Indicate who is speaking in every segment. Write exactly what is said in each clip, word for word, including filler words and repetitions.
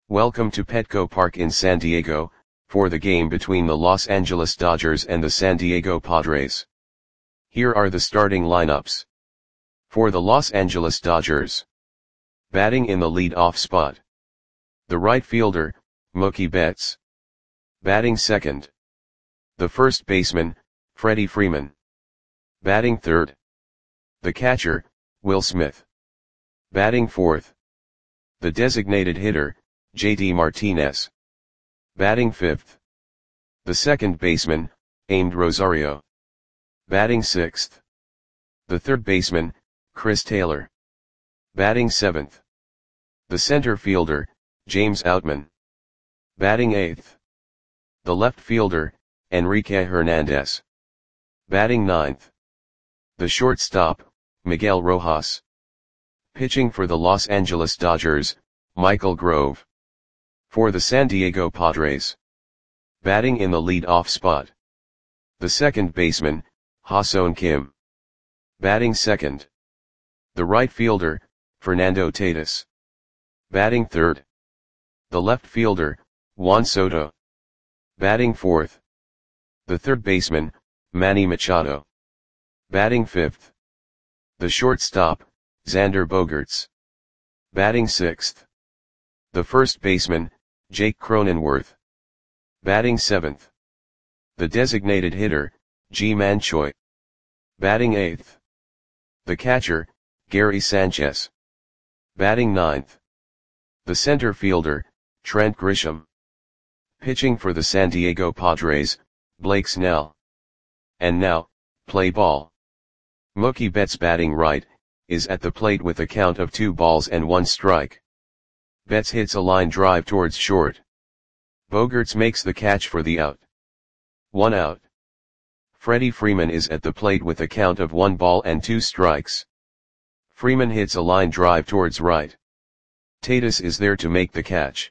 Speaker 1: Welcome to Petco Park in San Diego, for the game between the Los Angeles Dodgers and the San Diego Padres. Here are the starting lineups. For the Los Angeles Dodgers. Batting in the lead-off spot. The right fielder, Mookie Betts. Batting second. The first baseman, Freddie Freeman. Batting third. The catcher, Will Smith. Batting fourth. The designated hitter, J D Martinez. Batting fifth. The second baseman, Amed Rosario. Batting sixth. The third baseman, Chris Taylor. Batting seventh. The center fielder, James Outman. Batting eighth. The left fielder, Enrique Hernandez. Batting ninth. The shortstop, Miguel Rojas. Pitching for the Los Angeles Dodgers, Michael Grove. For the San Diego Padres. Batting in the lead-off spot. The second baseman, Ha-Seong Kim. Batting second. The right fielder, Fernando Tatis. Batting third. The left fielder, Juan Soto. Batting fourth. The third baseman, Manny Machado. Batting fifth. The shortstop, Xander Bogaerts. Batting sixth. The first baseman, Jake Cronenworth. Batting seventh. The designated hitter, Ji-Man Choi. Batting eighth. The catcher, Gary Sanchez. Batting ninth. The center fielder, Trent Grisham. Pitching for the San Diego Padres, Blake Snell. And now, play ball. Mookie Betts batting right, is at the plate with a count of two balls and one strike. Betts hits a line drive towards short. Bogaerts makes the catch for the out. One out. Freddie Freeman is at the plate with a count of one ball and two strikes. Freeman hits a line drive towards right. Tatis is there to make the catch.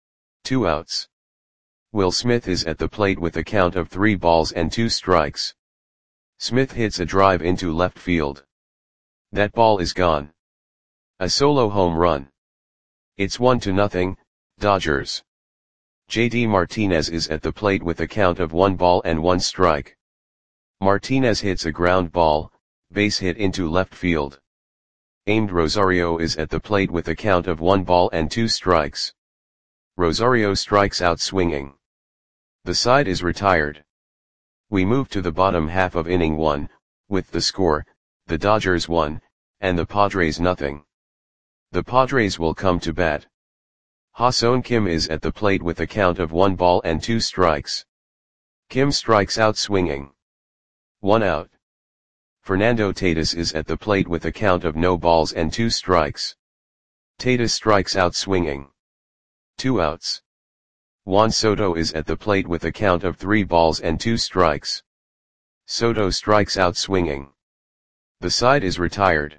Speaker 1: Two outs. Will Smith is at the plate with a count of three balls and two strikes. Smith hits a drive into left field. That ball is gone. A solo home run. It's one to nothing, Dodgers. J D Martinez is at the plate with a count of one ball and one strike. Martinez hits a ground ball, base hit into left field. Amed Rosario is at the plate with a count of one ball and two strikes. Rosario strikes out swinging. The side is retired. We move to the bottom half of inning one, with the score, the Dodgers one, and the Padres nothing. The Padres will come to bat. Ha-Seong Kim is at the plate with a count of one ball and two strikes. Kim strikes out swinging. One out. Fernando Tatis is at the plate with a count of no balls and two strikes. Tatis strikes out swinging. Two outs. Juan Soto is at the plate with a count of three balls and two strikes. Soto strikes out swinging. The side is retired.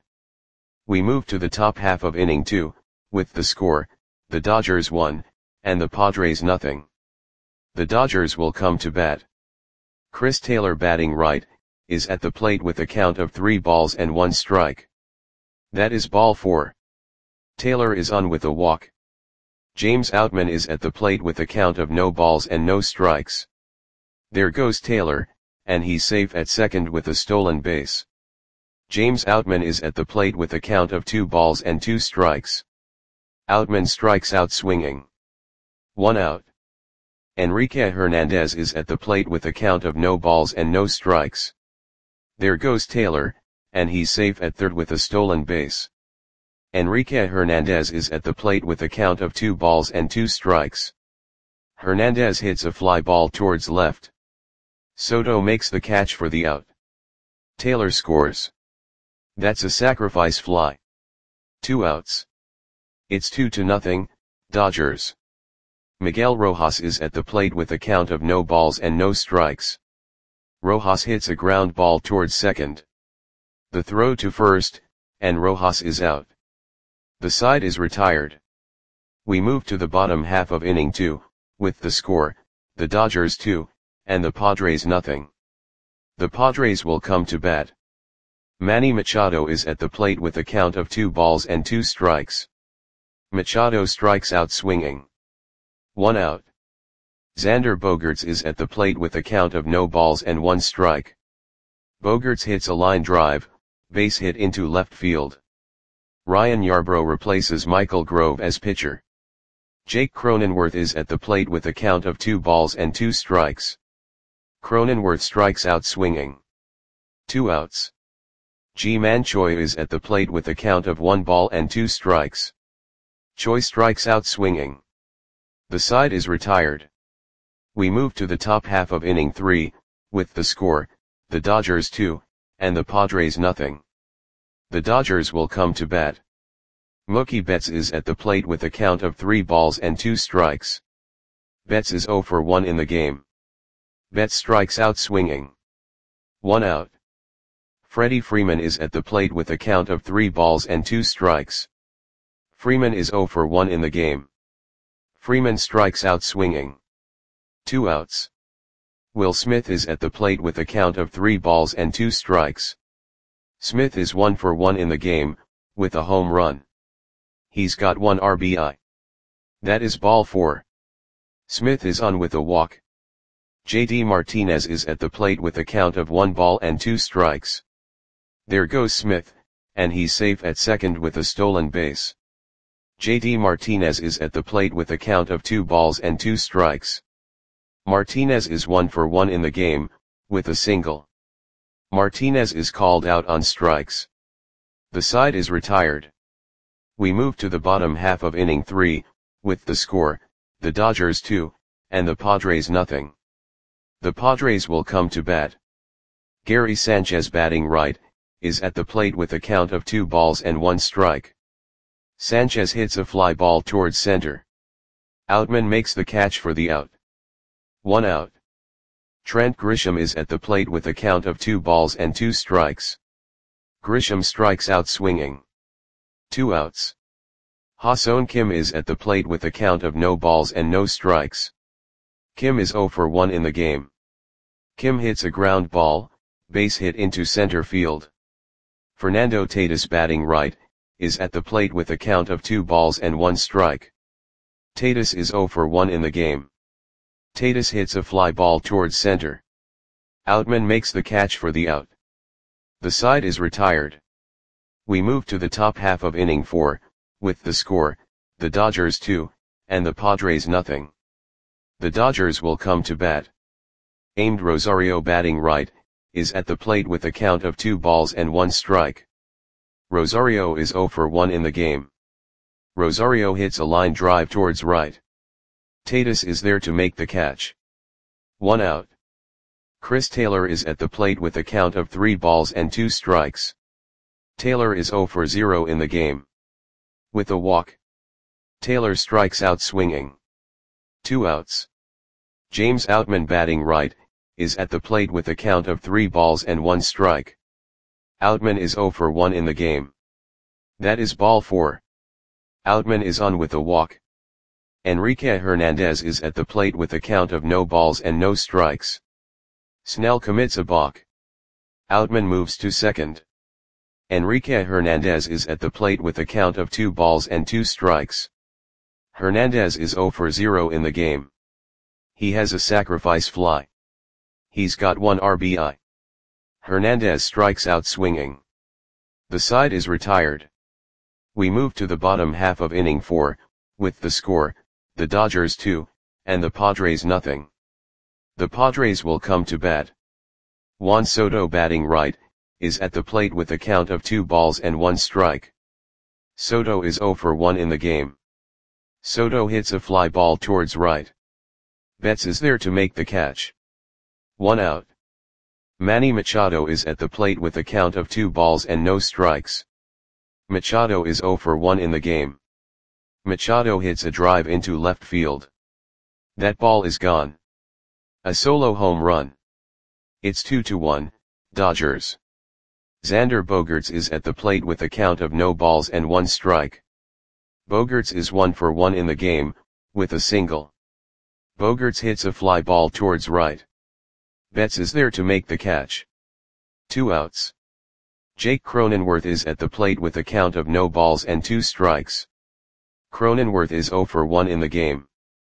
Speaker 1: We move to the top half of inning two, with the score, the Dodgers one, and the Padres nothing. The Dodgers will come to bat. Chris Taylor batting right, is at the plate with a count of three balls and one strike. That is ball four. Taylor is on with a walk. James Outman is at the plate with a count of no balls and no strikes. There goes Taylor, and he's safe at second with a stolen base. James Outman is at the plate with a count of two balls and two strikes. Outman strikes out swinging. One out. Enrique Hernandez is at the plate with a count of no balls and no strikes. There goes Taylor, and he's safe at third with a stolen base. Enrique Hernandez is at the plate with a count of two balls and two strikes. Hernandez hits a fly ball towards left. Soto makes the catch for the out. Taylor scores. That's a sacrifice fly. Two outs. It's two to nothing, Dodgers. Miguel Rojas is at the plate with a count of no balls and no strikes. Rojas hits a ground ball towards second. The throw to first, and Rojas is out. The side is retired. We move to the bottom half of inning two, with the score, the Dodgers two, and the Padres nothing. The Padres will come to bat. Manny Machado is at the plate with a count of two balls and two strikes. Machado strikes out swinging. One out. Xander Bogaerts is at the plate with a count of no balls and one strike. Bogaerts hits a line drive, base hit into left field. Ryan Yarbrough replaces Michael Grove as pitcher. Jake Cronenworth is at the plate with a count of two balls and two strikes. Cronenworth strikes out swinging. Two outs. Ji-Man Choi is at the plate with a count of one ball and two strikes. Choi strikes out swinging. The side is retired. We move to the top half of inning three, with the score, the Dodgers two, and the Padres nothing. The Dodgers will come to bat. Mookie Betts is at the plate with a count of three balls and two strikes. Betts is oh for one in the game. Betts strikes out swinging. One out. Freddie Freeman is at the plate with a count of three balls and two strikes. Freeman is oh for one in the game. Freeman strikes out swinging. Two outs. Will Smith is at the plate with a count of three balls and two strikes. Smith is one for one in the game, with a home run. He's got one R B I. That is ball four. Smith is on with a walk. J D Martinez is at the plate with a count of one ball and two strikes. There goes Smith, and he's safe at second with a stolen base. J D Martinez is at the plate with a count of two balls and two strikes. Martinez is one for one in the game, with a single. Martinez is called out on strikes. The side is retired. We move to the bottom half of inning three, with the score, the Dodgers two, and the Padres nothing. The Padres will come to bat. Gary Sanchez batting right, is at the plate with a count of two balls and one strike. Sanchez hits a fly ball towards center. Outman makes the catch for the out. One out. Trent Grisham is at the plate with a count of two balls and two strikes. Grisham strikes out swinging. Two outs. Ha-Seong Kim is at the plate with a count of no balls and no strikes. Kim is oh for one in the game. Kim hits a ground ball, base hit into center field. Fernando Tatis batting right, is at the plate with a count of two balls and one strike. Tatis is oh for one in the game. Tatis hits a fly ball towards center. Outman makes the catch for the out. The side is retired. We move to the top half of inning four, with the score, the Dodgers two, and the Padres nothing. The Dodgers will come to bat. Amed Rosario batting right, is at the plate with a count of two balls and one strike. Rosario is oh for one in the game. Rosario hits a line drive towards right. Tatis is there to make the catch. One out. Chris Taylor is at the plate with a count of three balls and two strikes. Taylor is oh for zero in the game. With a walk. Taylor strikes out swinging. Two outs. James Outman batting right, is at the plate with a count of three balls and one strike. Outman is oh for one in the game. That is ball four. Outman is on with a walk. Enrique Hernandez is at the plate with a count of no balls and no strikes. Snell commits a balk. Outman moves to second. Enrique Hernandez is at the plate with a count of two balls and two strikes. Hernandez is oh for zero in the game. He has a sacrifice fly. He's got one R B I. Hernandez strikes out swinging. The side is retired. We move to the bottom half of inning four, with the score, the Dodgers two, and the Padres nothing. The Padres will come to bat. Juan Soto batting right, is at the plate with a count of two balls and one strike. Soto is oh for one in the game. Soto hits a fly ball towards right. Betts is there to make the catch. One out. Manny Machado is at the plate with a count of two balls and no strikes. Machado is oh for one in the game. Machado hits a drive into left field. That ball is gone. A solo home run. It's two to one, Dodgers. Xander Bogaerts is at the plate with a count of no balls and one strike. Bogaerts is one for one in the game, with a single. Bogaerts hits a fly ball towards right. Betts is there to make the catch. Two outs. Jake Cronenworth is at the plate with a count of no balls and two strikes. Cronenworth is oh for one in the game.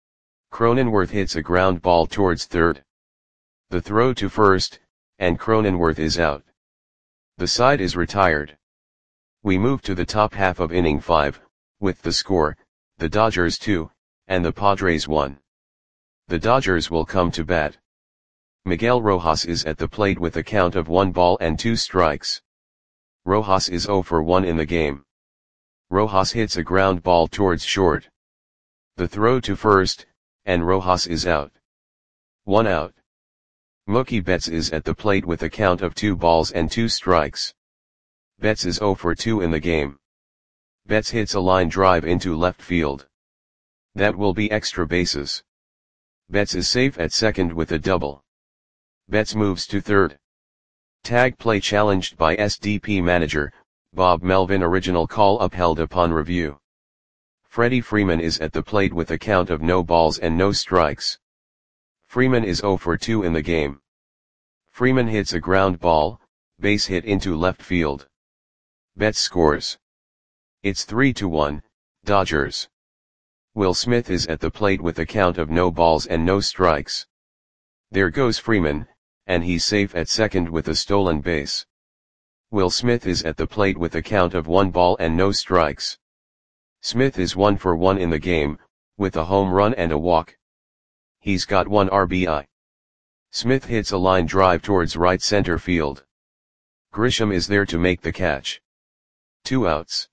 Speaker 1: Cronenworth hits a ground ball towards third. The throw to first, and Cronenworth is out. The side is retired. We move to the top half of inning five, with the score, the Dodgers two, and the Padres one. The Dodgers will come to bat. Miguel Rojas is at the plate with a count of one ball and two strikes. Rojas is zero for one in the game. Rojas hits a ground ball towards short. The throw to first, and Rojas is out. One out. Mookie Betts is at the plate with a count of two balls and two strikes. Betts is zero for two in the game. Betts hits a line drive into left field. That will be extra bases. Betts is safe at second with a double. Betts moves to third. Tag play challenged by S D P manager, Bob Melvin. Original call upheld upon review. Freddie Freeman is at the plate with a count of no balls and no strikes. Freeman is zero for two in the game. Freeman hits a ground ball, base hit into left field. Betts scores. It's three to one, Dodgers. Will Smith is at the plate with a count of no balls and no strikes. There goes Freeman, and he's safe at second with a stolen base. Will Smith is at the plate with a count of one ball and no strikes. Smith is one for one in the game, with a home run and a walk. He's got one R B I. Smith hits a line drive towards right center field. Grisham is there to make the catch. Two outs.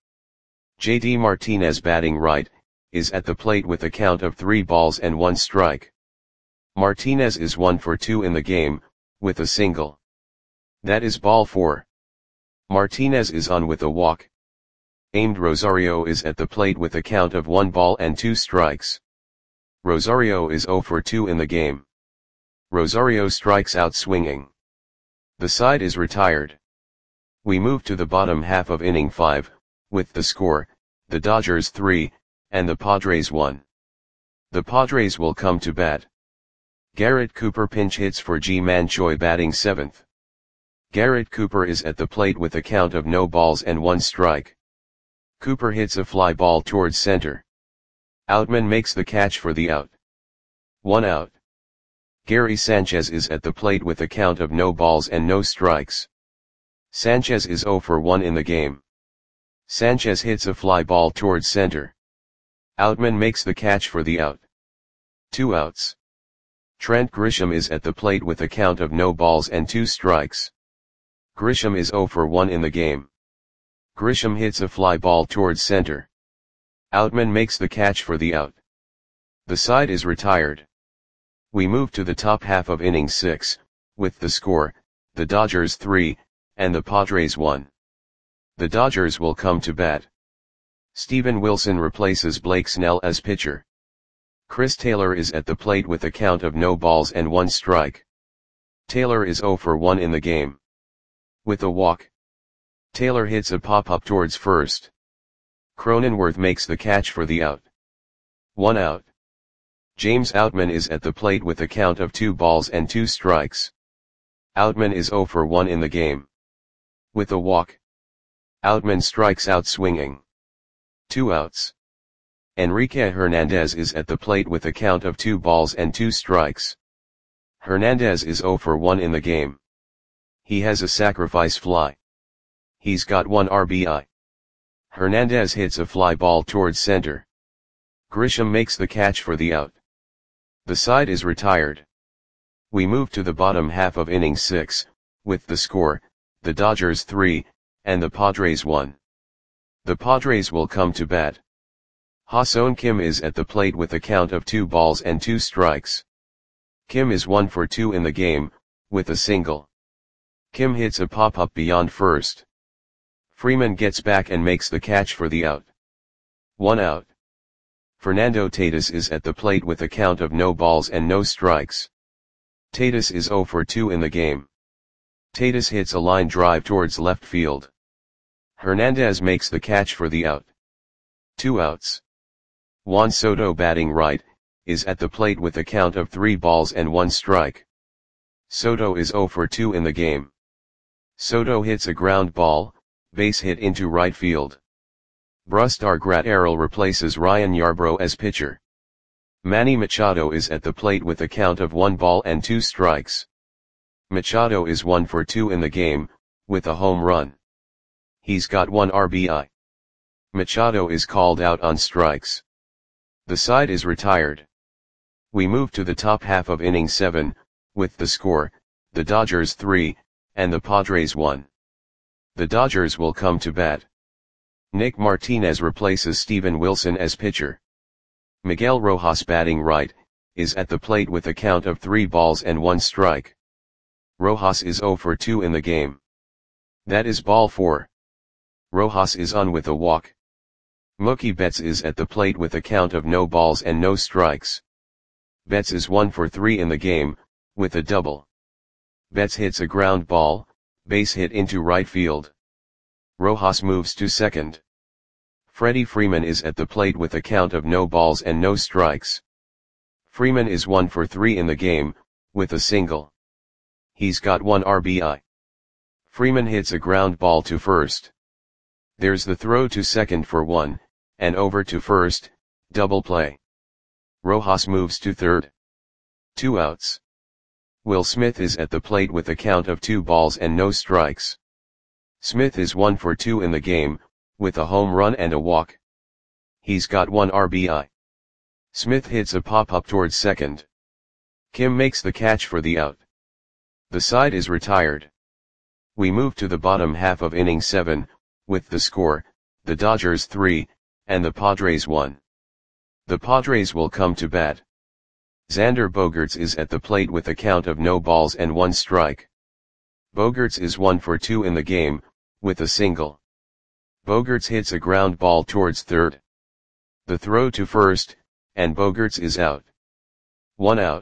Speaker 1: J D Martinez, batting right, is at the plate with a count of three balls and one strike. Martinez is one for two in the game, with a single. That is ball four. Martinez is on with a walk. Aimed Rosario is at the plate with a count of one ball and two strikes. Rosario is zero for two in the game. Rosario strikes out swinging. The side is retired. We move to the bottom half of inning five, with the score, the Dodgers three, and the Padres one. The Padres will come to bat. Garrett Cooper pinch hits for Ji-Man Choi, batting seventh. Garrett Cooper is at the plate with a count of no balls and one strike. Cooper hits a fly ball towards center. Outman makes the catch for the out. One out. Gary Sanchez is at the plate with a count of no balls and no strikes. Sanchez is zero for one in the game. Sanchez hits a fly ball towards center. Outman makes the catch for the out. Two outs. Trent Grisham is at the plate with a count of no balls and two strikes. Grisham is zero for one in the game. Grisham hits a fly ball towards center. Outman makes the catch for the out. The side is retired. We move to the top half of inning six, with the score, the Dodgers three, and the Padres one. The Dodgers will come to bat. Steven Wilson replaces Blake Snell as pitcher. Chris Taylor is at the plate with a count of no balls and one strike. Taylor is zero for one in the game. With a walk. Taylor hits a pop-up towards first. Cronenworth makes the catch for the out. One out. James Outman is at the plate with a count of two balls and two strikes. Outman is zero for one in the game. With a walk. Outman strikes out swinging. Two outs. Enrique Hernandez is at the plate with a count of two balls and two strikes. Hernandez is zero for one in the game. He has a sacrifice fly. He's got one R B I. Hernandez hits a fly ball towards center. Grisham makes the catch for the out. The side is retired. We move to the bottom half of inning six, with the score, the Dodgers three, and the Padres one. The Padres will come to bat. Ha-Seong Kim is at the plate with a count of two balls and two strikes. Kim is one for two in the game, with a single. Kim hits a pop-up beyond first. Freeman gets back and makes the catch for the out. One out. Fernando Tatis is at the plate with a count of no balls and no strikes. Tatis is zero for two in the game. Tatis hits a line drive towards left field. Hernandez makes the catch for the out. Two outs. Juan Soto, batting right, is at the plate with a count of three balls and one strike. Soto is zero for two in the game. Soto hits a ground ball, base hit into right field. Brusdar Graterol replaces Ryan Yarbrough as pitcher. Manny Machado is at the plate with a count of one ball and two strikes. Machado is one for two in the game, with a home run. He's got one R B I. Machado is called out on strikes. The side is retired. We move to the top half of inning seven, with the score, the Dodgers three, and the Padres one. The Dodgers will come to bat. Nick Martinez replaces Steven Wilson as pitcher. Miguel Rojas, batting right, is at the plate with a count of three balls and one strike. Rojas is zero for two in the game. That is ball four. Rojas is on with a walk. Mookie Betts is at the plate with a count of no balls and no strikes. Betts is one for three in the game, with a double. Betts hits a ground ball, base hit into right field. Rojas moves to second. Freddie Freeman is at the plate with a count of no balls and no strikes. Freeman is one for three in the game, with a single. He's got one R B I. Freeman hits a ground ball to first. There's the throw to second for one, and over to first, double play. Rojas moves to third. Two outs. Will Smith is at the plate with a count of two balls and no strikes. Smith is one for two in the game, with a home run and a walk. He's got one R B I. Smith hits a pop-up towards second. Kim makes the catch for the out. The side is retired. We move to the bottom half of inning seven, with the score, the Dodgers three, and the Padres one. The Padres will come to bat. Xander Bogaerts is at the plate with a count of no balls and one strike. Bogaerts is one for two in the game, with a single. Bogaerts hits a ground ball towards third. The throw to first, and Bogaerts is out. One out.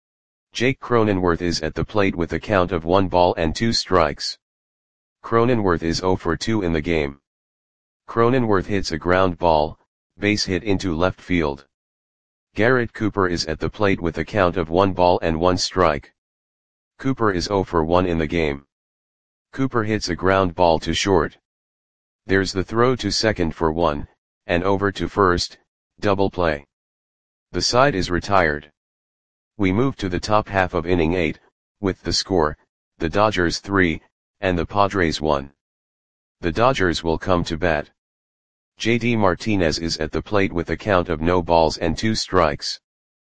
Speaker 1: Jake Cronenworth is at the plate with a count of one ball and two strikes. Cronenworth is zero for two in the game. Cronenworth hits a ground ball, base hit into left field. Garrett Cooper is at the plate with a count of one ball and one strike. Cooper is zero for one in the game. Cooper hits a ground ball to short. There's the throw to second for one, and over to first, double play. The side is retired. We move to the top half of inning eight, with the score, the Dodgers three, and the Padres one. The Dodgers will come to bat. J D Martinez is at the plate with a count of no balls and two strikes.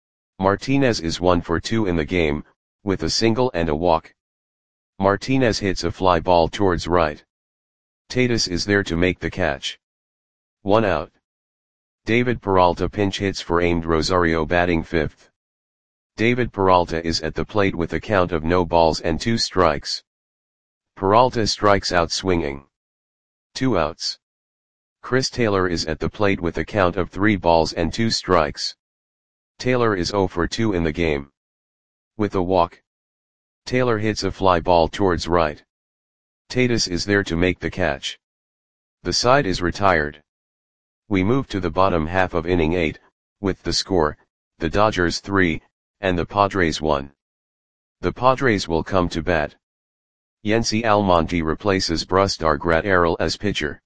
Speaker 1: Martinez is one for two in the game, with a single and a walk. Martinez hits a fly ball towards right. Tatis is there to make the catch. One out. David Peralta pinch hits for Amed Rosario, batting fifth. David Peralta is at the plate with a count of no balls and two strikes. Peralta strikes out swinging. Two outs. Chris Taylor is at the plate with a count of three balls and two strikes. Taylor is zero for two in the game. With a walk. Taylor hits a fly ball towards right. Tatis is there to make the catch. The side is retired. We move to the bottom half of inning eight, with the score, the Dodgers three, and the Padres one. The Padres will come to bat. Yency Almonte replaces Brusdar Graterol as pitcher.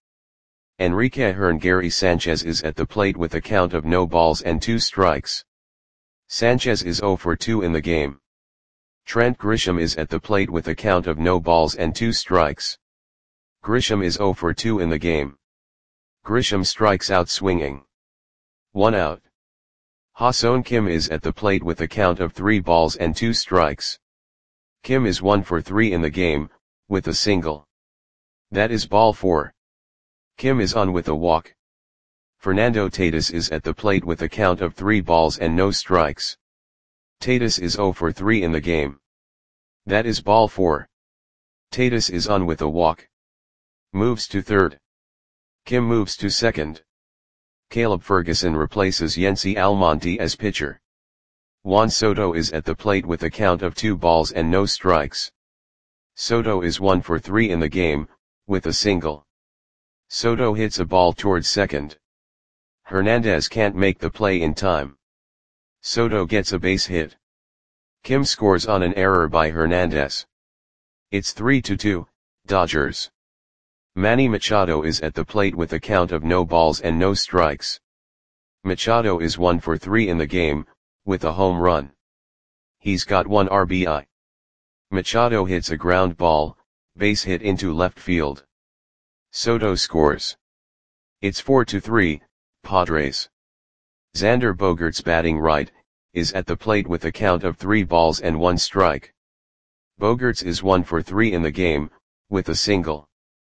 Speaker 1: Enrique Hern-Gary Sanchez is at the plate with a count of no balls and two strikes. Sanchez is zero for two in the game. Trent Grisham is at the plate with a count of no balls and two strikes. Grisham is zero for two in the game. Grisham strikes out swinging. One out. Ha-Seong Kim is at the plate with a count of three balls and two strikes. Kim is one for three in the game, with a single. That is ball four. Kim is on with a walk. Fernando Tatis is at the plate with a count of three balls and no strikes. Tatis is zero for three in the game. That is ball four. Tatis is on with a walk. Moves to third. Kim moves to second. Caleb Ferguson replaces Yency Almonte as pitcher. Juan Soto is at the plate with a count of two balls and no strikes. Soto is one for three in the game, with a single. Soto hits a ball towards second. Hernandez can't make the play in time. Soto gets a base hit. Kim scores on an error by Hernandez. It's three to two, Dodgers. Manny Machado is at the plate with a count of no balls and no strikes. Machado is one for three in the game, with a home run. He's got one R B I. Machado hits a ground ball, base hit into left field. Soto scores. It's four to three, Padres. Xander Bogaerts, batting right, is at the plate with a count of three balls and one strike. Bogaerts is one for three in the game, with a single.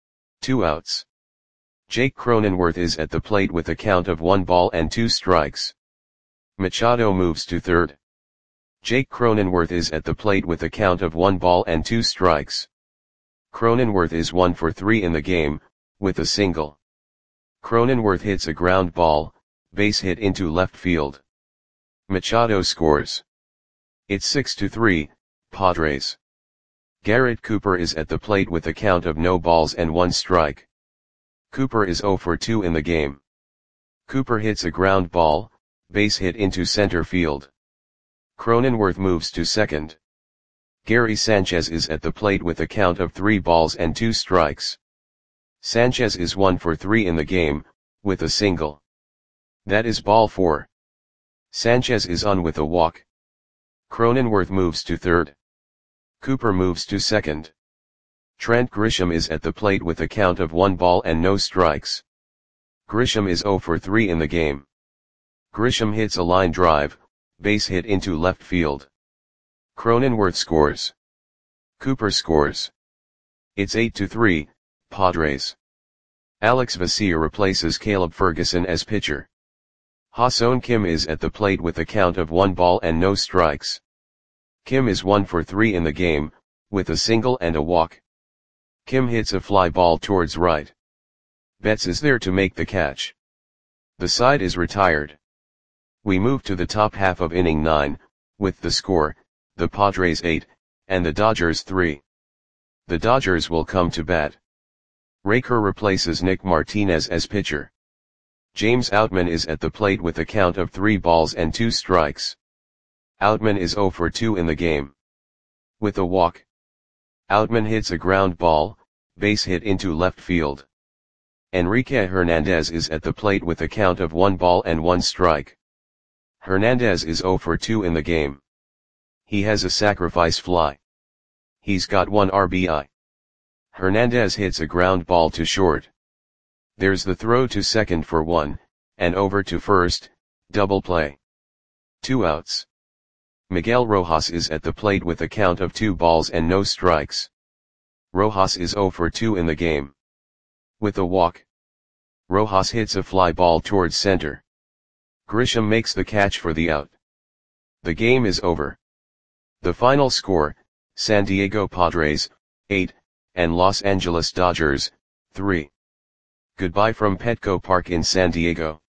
Speaker 1: Two outs. Jake Cronenworth is at the plate with a count of one ball and two strikes. Machado moves to third. Jake Cronenworth is at the plate with a count of one ball and two strikes. Cronenworth is one for three in the game, with a single. Cronenworth hits a ground ball, base hit into left field. Machado scores. It's six to three, Padres. Garrett Cooper is at the plate with a count of no balls and one strike. Cooper is zero for two in the game. Cooper hits a ground ball, base hit into center field. Cronenworth moves to second. Gary Sanchez is at the plate with a count of three balls and two strikes. Sanchez is one for three in the game, with a single. That is ball four. Sanchez is on with a walk. Cronenworth moves to third. Cooper moves to second. Trent Grisham is at the plate with a count of one ball and no strikes. Grisham is zero for three in the game. Grisham hits a line drive, base hit into left field. Cronenworth scores. Cooper scores. It's eight to three, Padres. Alex Vesia replaces Caleb Ferguson as pitcher. Ha-Seong Kim is at the plate with a count of one ball and no strikes. Kim is one for three in the game, with a single and a walk. Kim hits a fly ball towards right. Betts is there to make the catch. The side is retired. We move to the top half of inning nine, with the score, the Padres eight, and the Dodgers three. The Dodgers will come to bat. Raker replaces Nick Martinez as pitcher. James Outman is at the plate with a count of three balls and two strikes. Outman is zero for two in the game. With a walk. Outman hits a ground ball, base hit into left field. Enrique Hernandez is at the plate with a count of one ball and one strike. Hernandez is zero for two in the game. He has a sacrifice fly. He's got one R B I. Hernandez hits a ground ball to short. There's the throw to second for one, and over to first, double play. Two outs. Miguel Rojas is at the plate with a count of two balls and no strikes. Rojas is zero for two in the game. With a walk. Rojas hits a fly ball towards center. Grisham makes the catch for the out. The game is over. The final score, San Diego Padres, eight, and Los Angeles Dodgers, three. Goodbye from Petco Park in San Diego.